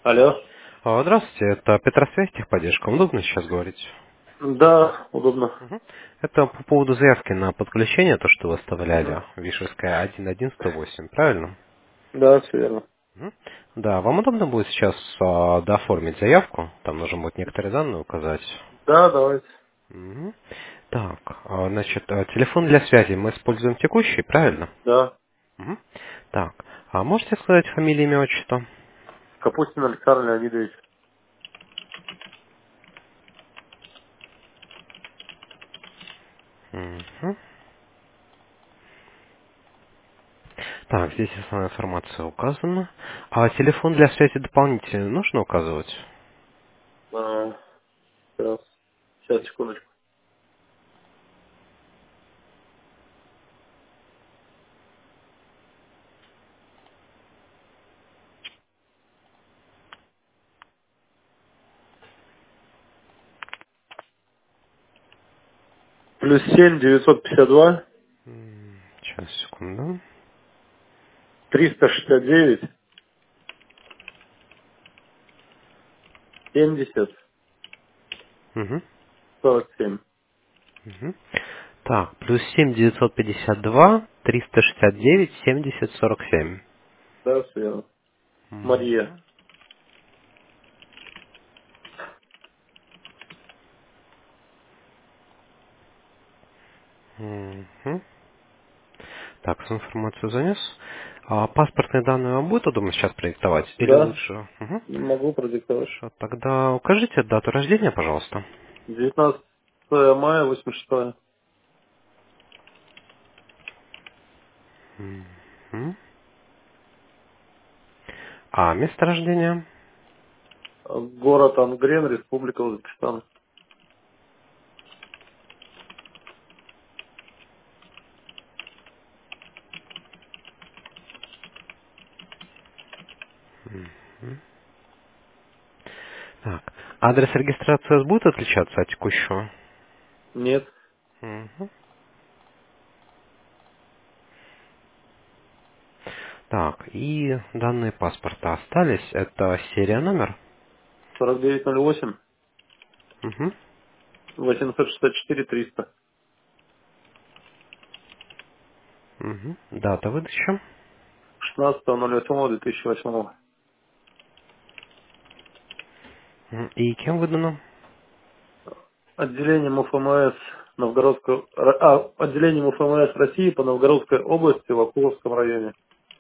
Алло. Здравствуйте, это Петросвязь, техподдержка. Удобно сейчас говорить? Да, удобно. Мгм. Это по поводу заявки на подключение, то, что вы Мгм. оставляли, Вишерская 11108, правильно? Да, все верно. Мгм. Да, вам удобно будет сейчас дооформить заявку? Там нужно будет некоторые данные указать. Да, давайте. Мгм. Так, значит, телефон для связи мы используем текущий, правильно? Да. Мгм. Так, а можете сказать фамилию, имя, отчество? Капустин Александр Леонидович. Мгм. Так, здесь основная информация указана. А телефон для связи дополнительно нужно указывать? А, сейчас. Сейчас, секундочку. Плюс 7 952 Сейчас, секунду. 369 70 Мгм, 47. мгм. Так, плюс 7 952 369 70 47. Да, все верно. Мария. Мгм, мгм. Так, всю информацию занес. А паспортные данные вам будет удобно сейчас продиктовать? Или Да, лучше? Мгм. могу продиктовать. Хорошо, тогда укажите дату рождения, пожалуйста. 19 мая 86. Мгм. А место рождения? Город Ангрен, Республика Узбекистан. Так, адрес регистрации у вас будет отличаться от текущего? Нет. Мгм. Так, и данные паспорта остались. Это серия номер. 4908 Мгм. 864 300. Мгм. Дата выдачи. 16.08.2008. И кем выдано? Отделением УФМС отделением УФМС России по Новгородской области в Акуловском районе.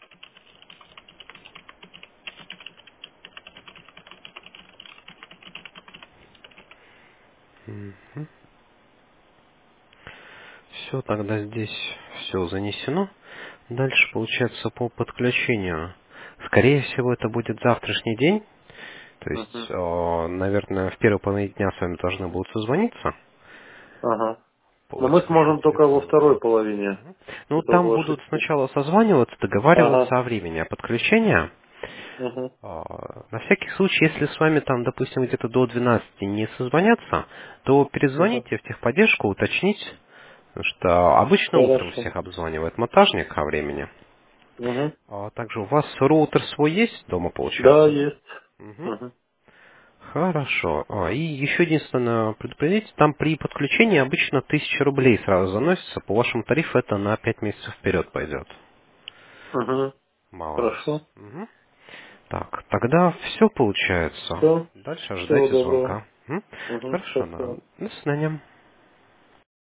Все, тогда здесь все занесено. Дальше, получается, по подключению. Скорее всего, это будет завтрашний день. То есть, Мгм. наверное, в первой половине дня с вами должны будут созвониться Ага. по Но мы текущему сможем только во телефону. второй половине. Ну, Это там было будут 6. сначала созваниваться, Ага. договариваться о времени подключения. Угу. На всякий случай, если с вами там, допустим, где-то до 12 не созвонятся, то Угу. перезвоните в техподдержку, уточнить, потому что обычно утром Хорошо. всех обзванивает монтажник о времени. Угу. А также у вас роутер свой есть дома, Да, получается, да? есть. Мгм. Угу. Хорошо. И еще единственное предупредить, там при подключении обычно 1000 рублей сразу заносится, по вашему тарифу это на 5 месяцев вперед пойдет. Угу. Мало Хорошо. вас. Мгм. Так, тогда все получается. Все. Дальше Всего ожидайте доброго. звонка. Угу. Хорошо, да. Спасибо. До свидания.